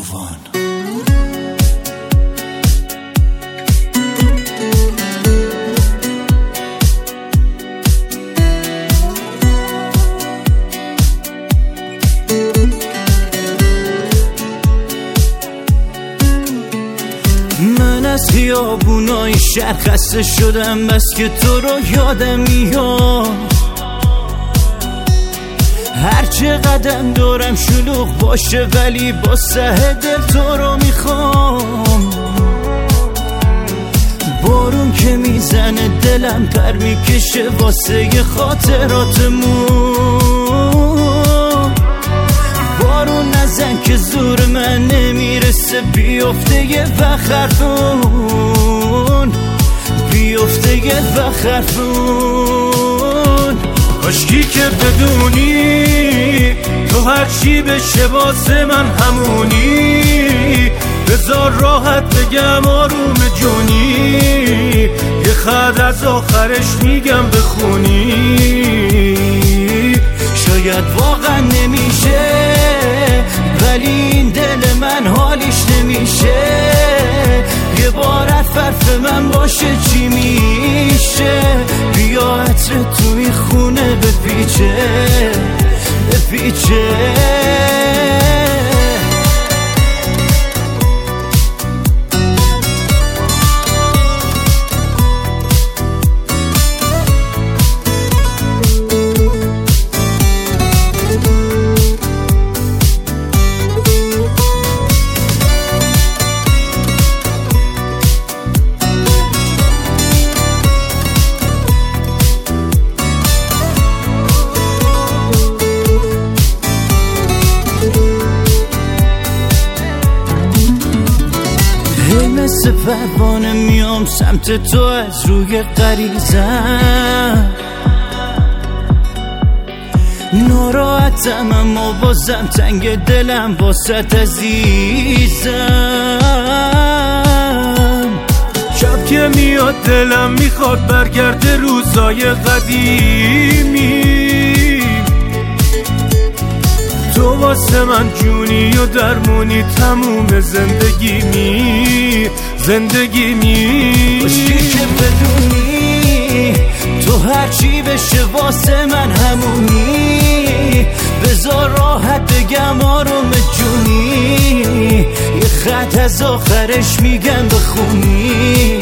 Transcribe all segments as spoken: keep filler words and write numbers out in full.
کاروان. من از خیابونای شهر خسته شدم، بس که تو رو یادم میاد. هر چه قدم دورم شلوغ باشه، ولی با سه دل تو رو میخوام. بارون که میزنه دلم پر میکشه واسه خاطراتمون. بارون نزن که زور من نمیرسه، بیفته یه وقت حرفون، بیفته یه وقت حرفون. کاشکی که بدونی تو هرچی بشه واسه من همونی. بذار راحت بگم آروم جونی، یه خط از آخرش میگم بخونی. شاید واقعا نمیشه، ولی این دل من حالیش نمیشه. یه بار حرف من باشه چی میشه؟ بیا عطر تو این خونه بپیچه بپیچه. مثل پروانه میام سمت تو از روی غریزم. ناراحتم اما بازم تنگ دلم واسط عزیزم. شب که میاد دلم میخواد برگرده روزای قدیمی. تو واسه من جونی و درمونی، تموم زندگی می زندگی می. باشی که بدونی تو هرچی بشه واسه من همونی. بذار راحت بگم آروم جونی، یه خط از آخرش میگم بخونی.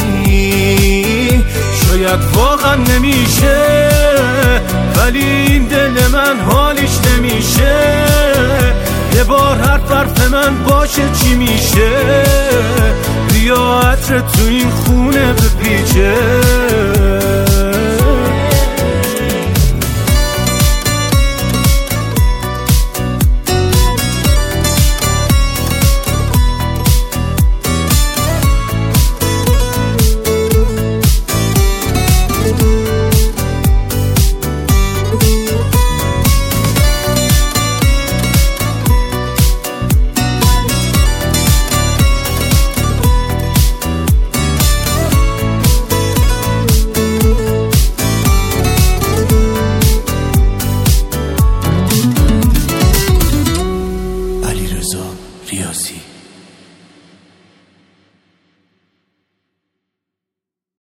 شاید واقعا نمیشه، ولی این دل من حالیش نمیشه. یه بار حرف حرف من باشه چی میشه؟ بیا عطر تو این خونه بپیچه